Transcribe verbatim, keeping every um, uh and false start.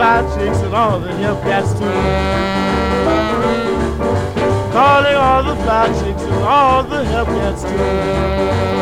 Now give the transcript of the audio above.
fly chicks and all the hip cats too. Calling all the fly chicks and all the hip cats too.